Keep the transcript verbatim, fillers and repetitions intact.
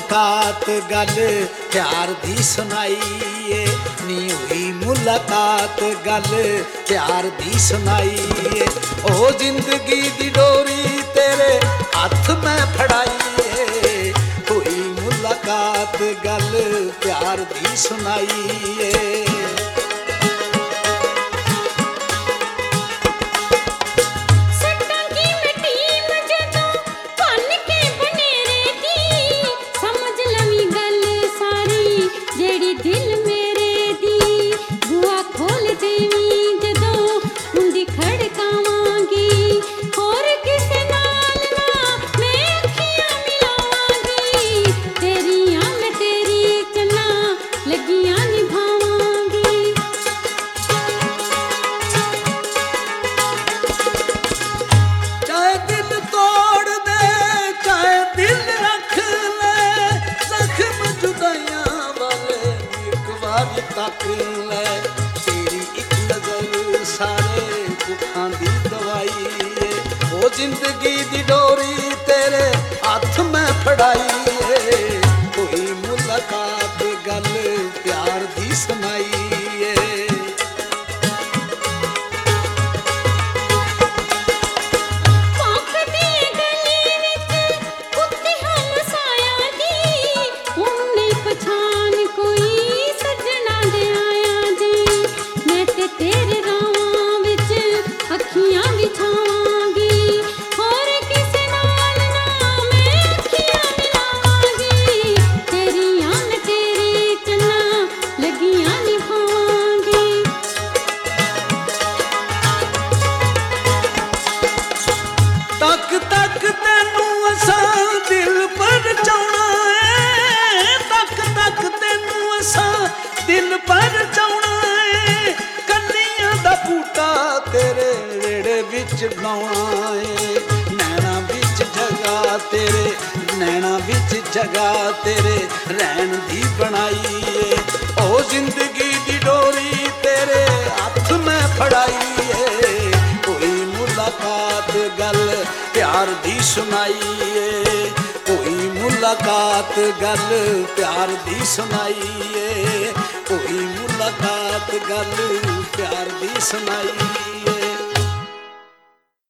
मुलाकात गल प्यार दी सुनाई है नी हुई मुलाकात गल प्यार दी सुनाई है ओ जिंदगी दी डोरी तेरे हथ मैं फड़ाई है हुई मुलाकात गल प्यार दी सुनाई है तक लै तेरी एक नजर सारे दुखां दी दवाई है ओ जिंदगी दी डोरी तेरे हथ मैं फड़ाई है कोई मुलाकात गल प्यार दी सुनाई है तक तक तेनू असा दिल पर चाहना है तक तक तेनू असा दिल पर चाहना है कन्नियां दा बूटा तेरे रेड़े विच लाउणा है नैना विच जगह तेरे नैना विच जगह तेरे रहन दी बनाई है ओ जिंदगी दी डोरी तेरे हथ मैं फड़ाई है कोई मुलाकात गल प्यार दी सुनाई है कोई मुलाकात गल प्यार दी सुनाई है कोई मुलाकात गल प्यार दी सुनाई